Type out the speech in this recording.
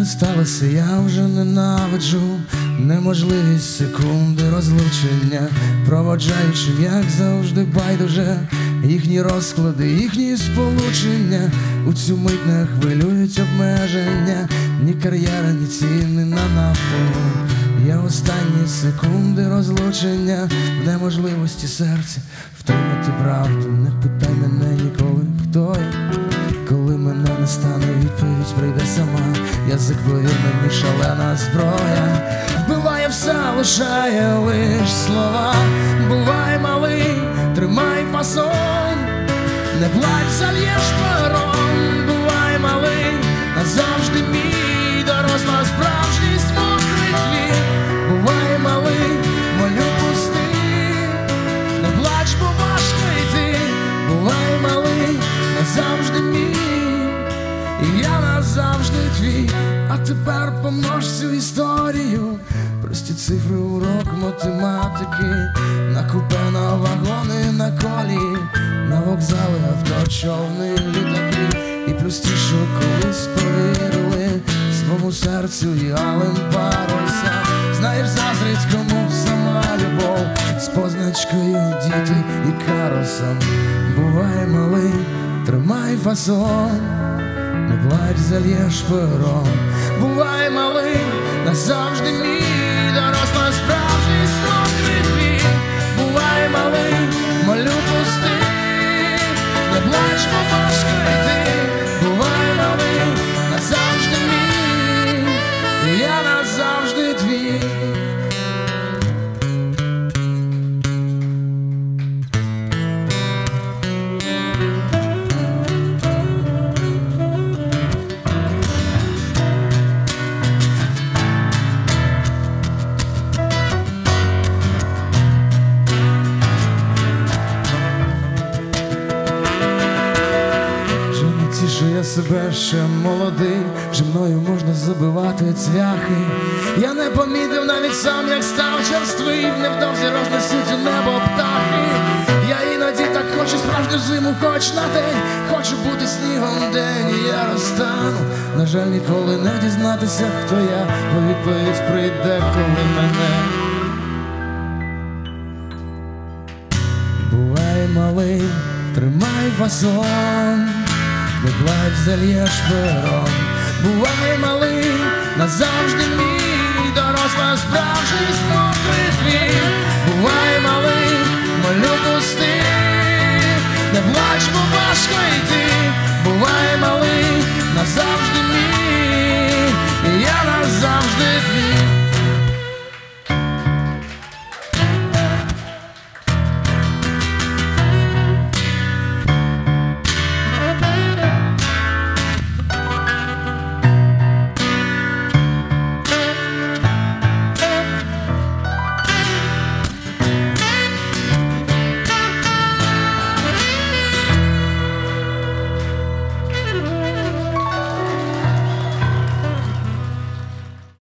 не сталося, я вже ненавиджу неможливість секунди розлучення, проводжаючим, як завжди, байдуже їхні розклади, їхні сполучення. У цю мить не хвилюють обмеження, ні кар'єра, ні ціни на нафту. Я останні секунди розлучення в неможливості серця втримати правду. Не питай мене ніколи, хто я. Коли мене не стане, відповідь прийде сама. Язик, повір мені, шалена зброя. Вбиває все, лишає лиш слова. Бувай малий, тримай фасон, не плач, зальєш пером. Бувай малий, назавжди мій, доросла справжність мокрий хліб. Бувай малий, молю пусти, не плач, бо важко йти. Бувай малий, назавжди мій, і я назавжди твій. А тепер помнож цю історію, прості цифри, урок математики, на купе, на вагони, на колії, на вокзали, авто, човни, літаки. І плюс ті, що колись повірили своєму серцю і алим парусам. Знаєш, заздрить кому сама любов, з позначкою діти і карусом. Бувай малий, тримай фасон, не плач, зальєш пером. Бувай малий, назавжди мій, доросла справжність мокрий хліб. Бувай малий, молю пусти, не плач, бо важко йти. Бувай малий, назавжди мій, і я назавжди твій. Що я себе ще молодий, вже мною можна забивати цвяхи. Я не помітив навіть сам, як став черствий, невдовзі рознесуть у небо птахи. Я іноді так хочу справжню зиму, хоч на день, хочу бути снігом день, і я розтану. На жаль, ніколи не дізнатися, хто я, бо відповідь прийде, коли мене. Бувай малий, тримай фасон, не плач, зальєш пером. Бувай малий, назавжди мій, доросла справжність